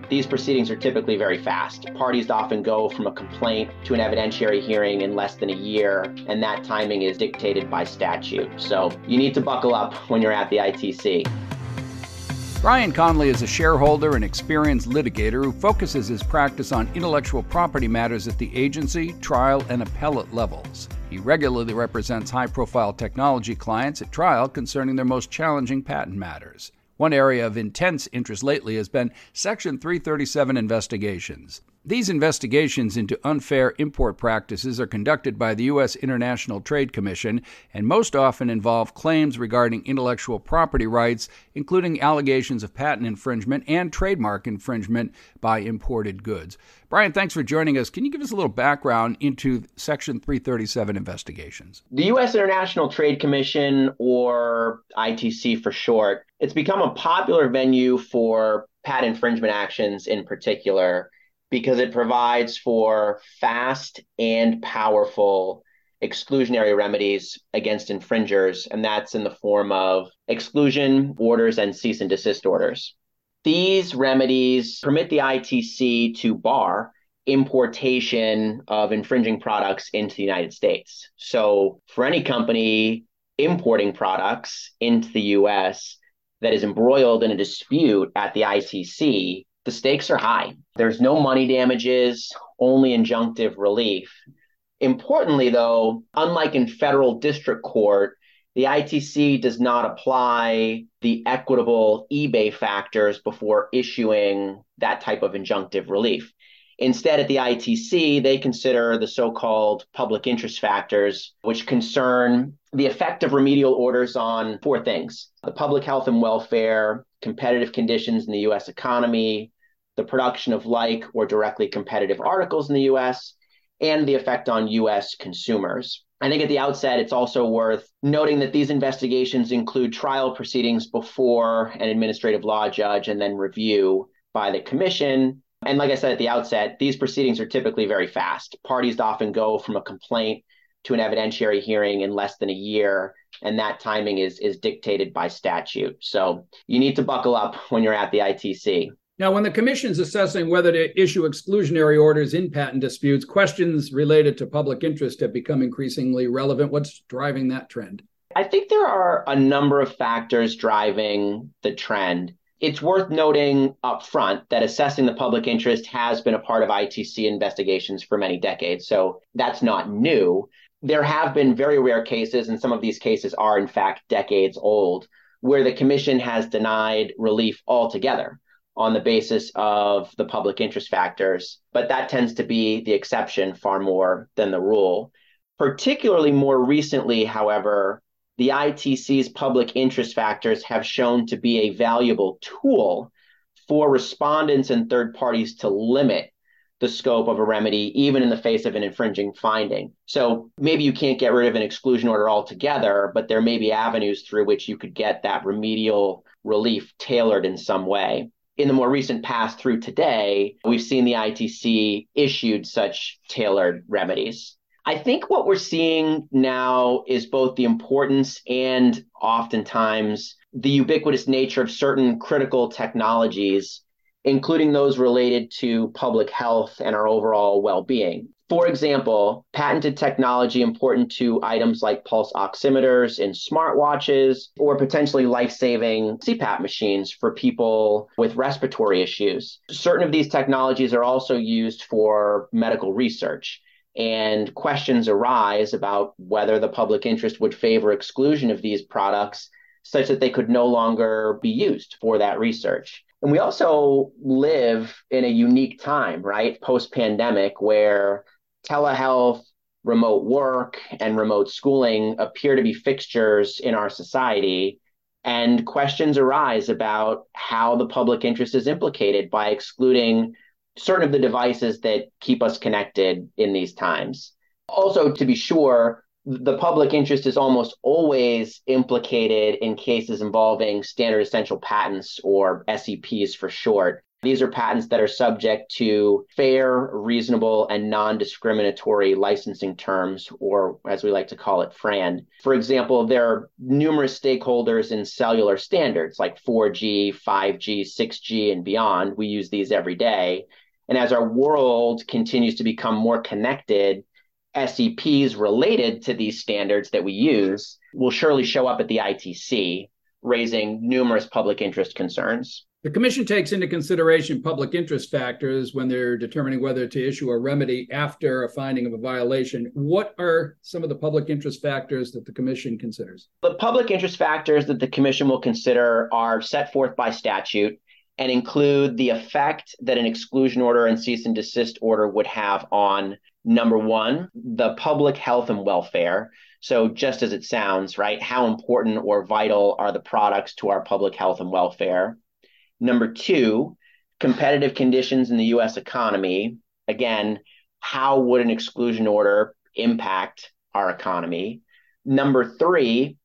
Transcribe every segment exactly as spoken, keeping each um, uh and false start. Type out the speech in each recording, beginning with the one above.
These proceedings are typically very fast. Parties often go from a complaint to an evidentiary hearing in less than a year, and that timing is dictated by statute. So you need to buckle up when you're at the I T C. Brian Conley is a shareholder and experienced litigator who focuses his practice on intellectual property matters at the agency, trial, and appellate levels. He regularly represents high-profile technology clients at trial concerning their most challenging patent matters. One area of intense interest lately has been Section three thirty-seven investigations. These investigations into unfair import practices are conducted by the U S International Trade Commission and most often involve claims regarding intellectual property rights, including allegations of patent infringement and trademark infringement by imported goods. Brian, thanks for joining us. Can you give us a little background into Section three thirty-seven investigations? The U S International Trade Commission, or I T C for short, it's become a popular venue for patent infringement actions in particular, because it provides for fast and powerful exclusionary remedies against infringers, and that's in the form of exclusion orders and cease and desist orders. These remedies permit the I T C to bar importation of infringing products into the United States. So for any company importing products into the U S that is embroiled in a dispute at the I T C, the stakes are high. There's no money damages, only injunctive relief. Importantly, though, unlike in federal district court, the I T C does not apply the equitable eBay factors before issuing that type of injunctive relief. Instead, at the I T C, they consider the so-called public interest factors, which concern the effect of remedial orders on four things: the public health and welfare, competitive conditions in the U S economy, the production of like or directly competitive articles in the U S, and the effect on U S consumers. I think at the outset, it's also worth noting that these investigations include trial proceedings before an administrative law judge and then review by the commission. And like I said at the outset, these proceedings are typically very fast. Parties often go from a complaint to an evidentiary hearing in less than a year, and that timing is, is dictated by statute. So you need to buckle up when you're at the I T C. Now, when the commission is assessing whether to issue exclusionary orders in patent disputes, questions related to public interest have become increasingly relevant. What's driving that trend? I think there are a number of factors driving the trend. It's worth noting up front that assessing the public interest has been a part of I T C investigations for many decades, so that's not new. There have been very rare cases, and some of these cases are in fact decades old, where the commission has denied relief altogether on the basis of the public interest factors, but that tends to be the exception far more than the rule. Particularly more recently, however, the I T C's public interest factors have shown to be a valuable tool for respondents and third parties to limit the scope of a remedy, even in the face of an infringing finding. So maybe you can't get rid of an exclusion order altogether, but there may be avenues through which you could get that remedial relief tailored in some way. In the more recent past through today, we've seen the I T C issued such tailored remedies. I think what we're seeing now is both the importance and oftentimes the ubiquitous nature of certain critical technologies, including those related to public health and our overall well-being. For example, patented technology important to items like pulse oximeters in smartwatches, or potentially life-saving C PAP machines for people with respiratory issues. Certain of these technologies are also used for medical research, and questions arise about whether the public interest would favor exclusion of these products such that they could no longer be used for that research. And we also live in a unique time, right, post-pandemic, where telehealth, remote work, and remote schooling appear to be fixtures in our society. And questions arise about how the public interest is implicated by excluding certain of the devices that keep us connected in these times. Also, to be sure, the public interest is almost always implicated in cases involving standard essential patents, or S E Ps for short. These are patents that are subject to fair, reasonable, and non-discriminatory licensing terms, or as we like to call it, FRAND. For example, there are numerous stakeholders in cellular standards like four G, five G, six G, and beyond. We use these every day. And as our world continues to become more connected, S E Ps related to these standards that we use will surely show up at the I T C, raising numerous public interest concerns. The Commission takes into consideration public interest factors when they're determining whether to issue a remedy after a finding of a violation. What are some of the public interest factors that the Commission considers? The public interest factors that the Commission will consider are set forth by statute and include the effect that an exclusion order and cease and desist order would have on, number one, the public health and welfare. So just as it sounds, right, how important or vital are the products to our public health and welfare? Number two, competitive conditions in the U S economy. Again, how would an exclusion order impact our economy? Number three,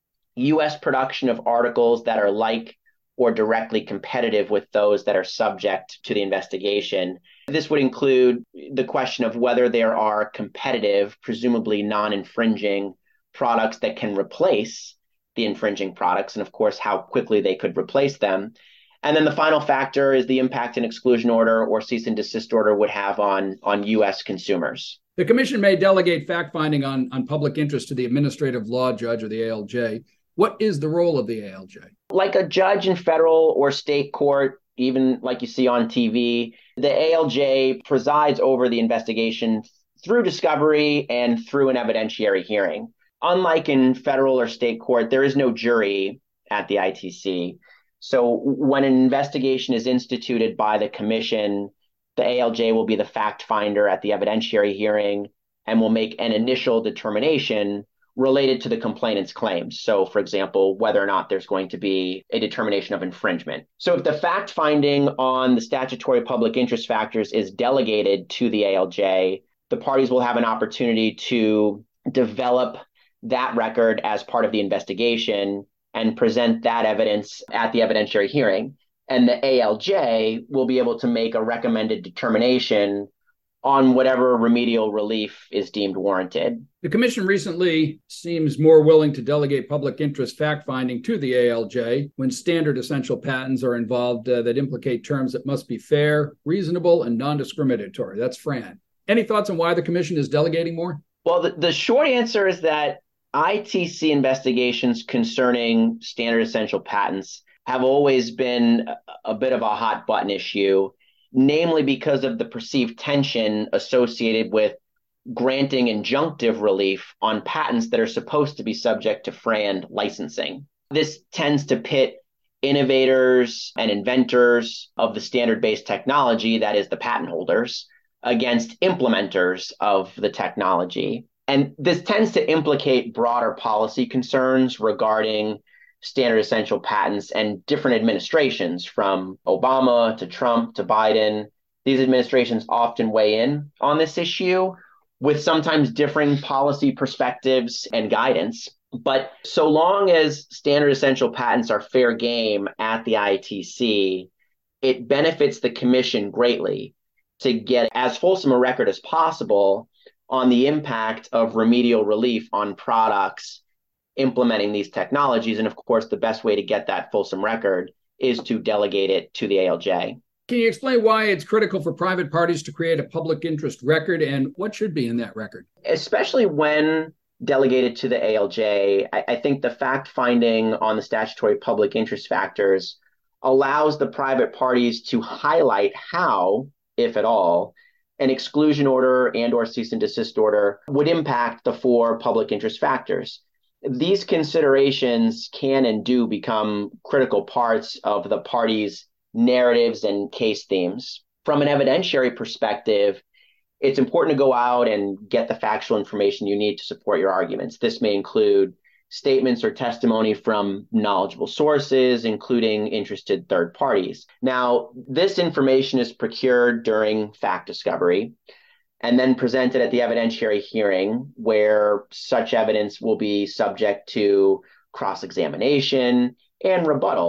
U S production of articles that are like or directly competitive with those that are subject to the investigation. This would include the question of whether there are competitive, presumably non-infringing products that can replace the infringing products, and of course, how quickly they could replace them. And then the final factor is the impact an exclusion order or cease and desist order would have on, on U S consumers. The Commission may delegate fact-finding on, on public interest to the administrative law judge or the A L J. What is the role of the A L J? Like a judge in federal or state court, even like you see on T V, the A L J presides over the investigation through discovery and through an evidentiary hearing. Unlike in federal or state court, there is no jury at the I T C. So when an investigation is instituted by the Commission, the A L J will be the fact finder at the evidentiary hearing and will make an initial determination related to the complainant's claims. So, for example, whether or not there's going to be a determination of infringement. So if the fact finding on the statutory public interest factors is delegated to the A L J, the parties will have an opportunity to develop that record as part of the investigation and present that evidence at the evidentiary hearing. And the A L J will be able to make a recommended determination on whatever remedial relief is deemed warranted. The Commission recently seems more willing to delegate public interest fact-finding to the A L J when standard essential patents are involved uh, that implicate terms that must be fair, reasonable, and non-discriminatory. That's FRAND. Any thoughts on why the Commission is delegating more? Well, the, the short answer is that I T C investigations concerning standard essential patents have always been a, a bit of a hot button issue, namely because of the perceived tension associated with granting injunctive relief on patents that are supposed to be subject to FRAND licensing. This tends to pit innovators and inventors of the standard-based technology, that is the patent holders, against implementers of the technology. And this tends to implicate broader policy concerns regarding standard essential patents and different administrations, from Obama to Trump to Biden. These administrations often weigh in on this issue with sometimes differing policy perspectives and guidance. But so long as standard essential patents are fair game at the I T C, it benefits the Commission greatly to get as fulsome a record as possible on the impact of remedial relief on products implementing these technologies. And of course, the best way to get that fulsome record is to delegate it to the A L J. Can you explain why it's critical for private parties to create a public interest record and what should be in that record? Especially when delegated to the A L J, I, I think the fact finding on the statutory public interest factors allows the private parties to highlight how, if at all, an exclusion order and or cease and desist order would impact the four public interest factors. These considerations can and do become critical parts of the parties' narratives and case themes. From an evidentiary perspective, it's important to go out and get the factual information you need to support your arguments. This may include statements or testimony from knowledgeable sources, including interested third parties. Now, this information is procured during fact discovery and then presented at the evidentiary hearing, where such evidence will be subject to cross-examination and rebuttal.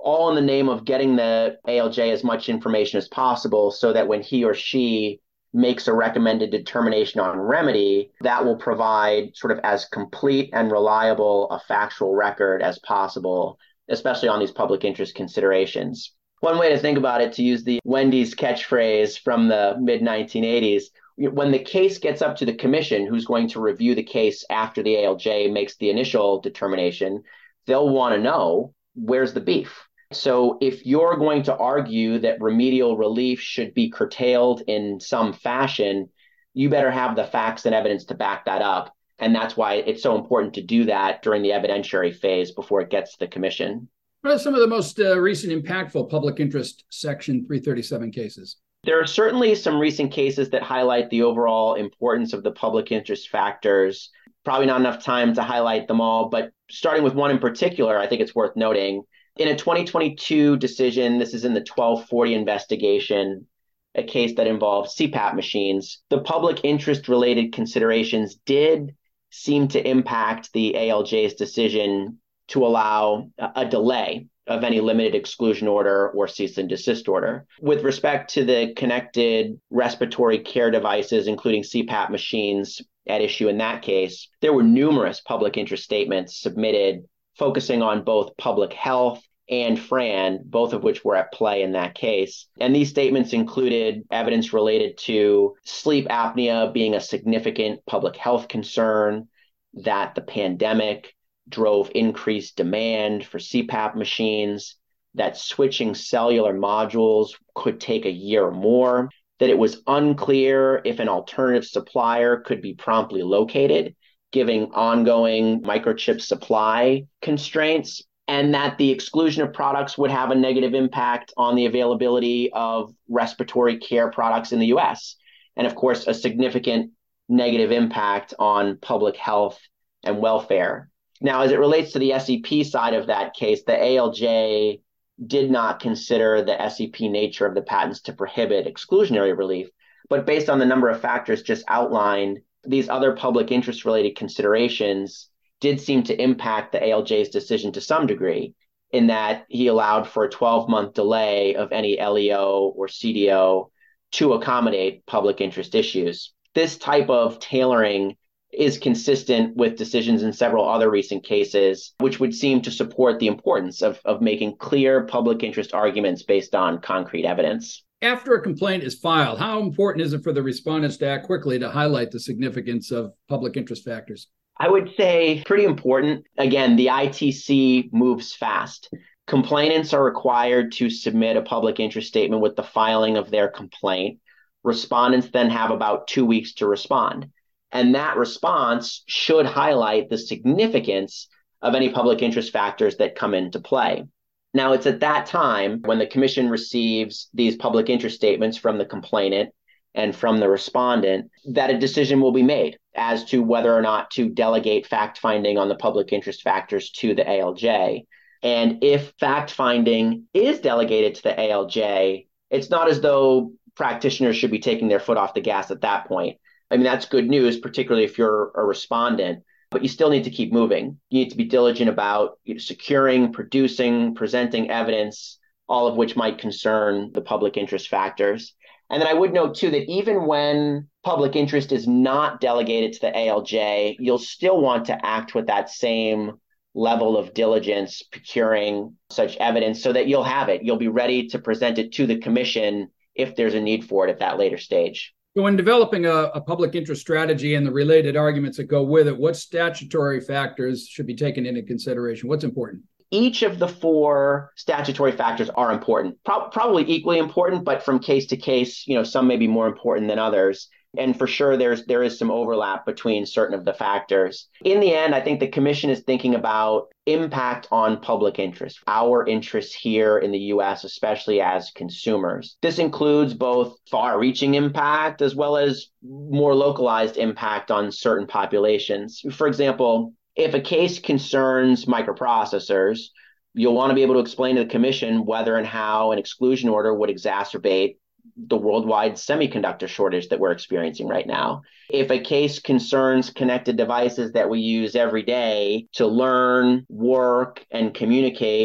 all in the name of getting the A L J as much information as possible so that when he or she makes a recommended determination on remedy, that will provide sort of as complete and reliable a factual record as possible, especially on these public interest considerations. One way to think about it, to use the Wendy's catchphrase from the mid nineteen eighties, when the case gets up to the commission, who's going to review the case after the A L J makes the initial determination, they'll want to know, where's the beef? So if you're going to argue that remedial relief should be curtailed in some fashion, you better have the facts and evidence to back that up. And that's why it's so important to do that during the evidentiary phase before it gets to the commission. What are some of the most uh, recent impactful public interest Section three thirty-seven cases? There are certainly some recent cases that highlight the overall importance of the public interest factors. Probably not enough time to highlight them all, but starting with one in particular, I think it's worth noting. In a twenty twenty-two decision, this is in the twelve forty investigation, a case that involved C PAP machines, the public interest related considerations did seem to impact the A L J's decision to allow a delay of any limited exclusion order or cease and desist order. With respect to the connected respiratory care devices, including C PAP machines at issue in that case, there were numerous public interest statements submitted focusing on both public health and Fran, both of which were at play in that case. And these statements included evidence related to sleep apnea being a significant public health concern, that the pandemic drove increased demand for C PAP machines, that switching cellular modules could take a year or more, that it was unclear if an alternative supplier could be promptly located, giving ongoing microchip supply constraints, and that the exclusion of products would have a negative impact on the availability of respiratory care products in the U S. And of course, a significant negative impact on public health and welfare. Now, as it relates to the S E P side of that case, the A L J did not consider the S E P nature of the patents to prohibit exclusionary relief. But based on the number of factors just outlined, these other public interest related considerations did seem to impact the A L J's decision to some degree, in that he allowed for a twelve month delay of any L E O or C D O to accommodate public interest issues. This type of tailoring is consistent with decisions in several other recent cases, which would seem to support the importance of, of making clear public interest arguments based on concrete evidence. After a complaint is filed, how important is it for the respondents to act quickly to highlight the significance of public interest factors? I would say pretty important. Again, the I T C moves fast. Complainants are required to submit a public interest statement with the filing of their complaint. Respondents then have about two weeks to respond. And that response should highlight the significance of any public interest factors that come into play. Now, it's at that time when the commission receives these public interest statements from the complainant and from the respondent that a decision will be made as to whether or not to delegate fact-finding on the public interest factors to the A L J. And if fact-finding is delegated to the A L J, it's not as though practitioners should be taking their foot off the gas at that point. I mean, that's good news, particularly if you're a respondent, but you still need to keep moving. You need to be diligent about securing, producing, presenting evidence, all of which might concern the public interest factors. And then I would note, too, that even when public interest is not delegated to the A L J, you'll still want to act with that same level of diligence, procuring such evidence so that you'll have it. You'll be ready to present it to the commission if there's a need for it at that later stage. So when developing a, a public interest strategy and the related arguments that go with it, what statutory factors should be taken into consideration? What's important? Each of the four statutory factors are important, Pro- probably equally important, but from case to case, you know, some may be more important than others. And for sure, there's there is some overlap between certain of the factors. In the end, I think the commission is thinking about impact on public interest, our interests here in the U S, especially as consumers. This includes both far-reaching impact as well as more localized impact on certain populations. For example, if a case concerns microprocessors, you'll want to be able to explain to the commission whether and how an exclusion order would exacerbate the worldwide semiconductor shortage that we're experiencing right now. If a case concerns connected devices that we use every day to learn, work, and communicate,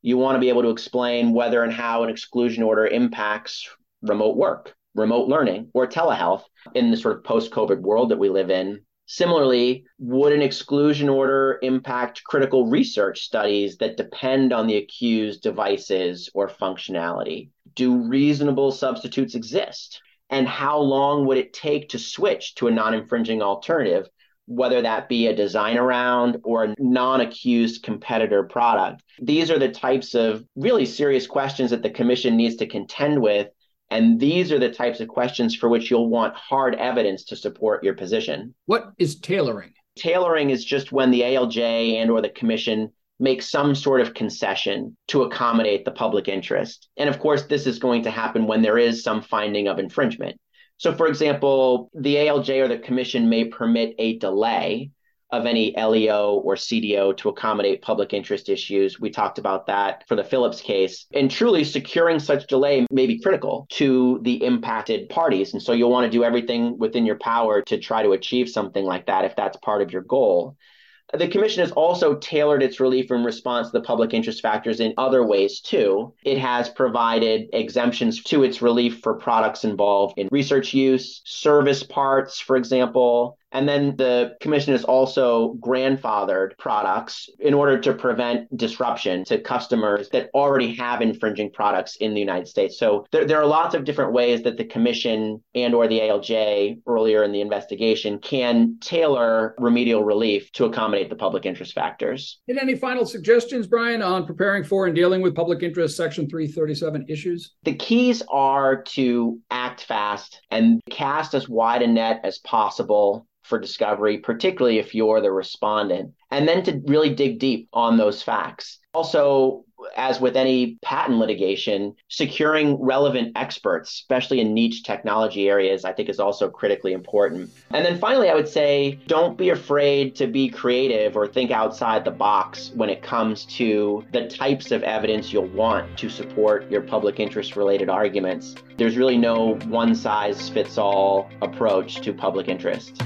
You want to be able to explain whether and how an exclusion order impacts remote work, remote learning, or telehealth in the sort of post-COVID world that we live in. Similarly, would an exclusion order impact critical research studies that depend on the accused devices or functionality? Do reasonable substitutes exist? And how long would it take to switch to a non-infringing alternative, whether that be a design around or a non-accused competitor product? These are the types of really serious questions that the commission needs to contend with. And these are the types of questions for which you'll want hard evidence to support your position. What is tailoring? Tailoring is just when the A L J and or the commission make some sort of concession to accommodate the public interest. And of course, this is going to happen when there is some finding of infringement. So for example, the A L J or the commission may permit a delay of any L E O or C D O to accommodate public interest issues. We talked about that for the Philips case. And truly, securing such delay may be critical to the impacted parties. And so you'll want to do everything within your power to try to achieve something like that if that's part of your goal. The commission has also tailored its relief in response to the public interest factors in other ways, too. It has provided exemptions to its relief for products involved in research use, service parts, for example. And then the commission has also grandfathered products in order to prevent disruption to customers that already have infringing products in the United States. So there, there are lots of different ways that the commission and or the A L J earlier in the investigation can tailor remedial relief to accommodate the public interest factors. And any final suggestions, Brian, on preparing for and dealing with public interest Section three thirty-seven issues? The keys are to act fast and cast as wide a net as possible for discovery, particularly if you're the respondent, and then to really dig deep on those facts. Also, as with any patent litigation, securing relevant experts, especially in niche technology areas, I think is also critically important. And then finally, I would say, don't be afraid to be creative or think outside the box when it comes to the types of evidence you'll want to support your public interest related arguments. There's really no one-size-fits-all approach to public interest.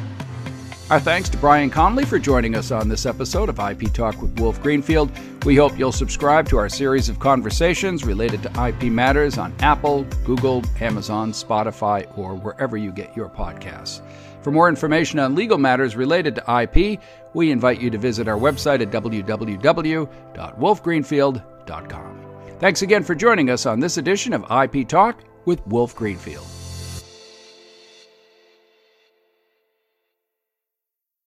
Our thanks to Brian Conley for joining us on this episode of I P Talk with Wolf Greenfield. We hope you'll subscribe to our series of conversations related to I P matters on Apple, Google, Amazon, Spotify, or wherever you get your podcasts. For more information on legal matters related to I P, we invite you to visit our website at w w w dot wolf greenfield dot com. Thanks again for joining us on this edition of I P Talk with Wolf Greenfield.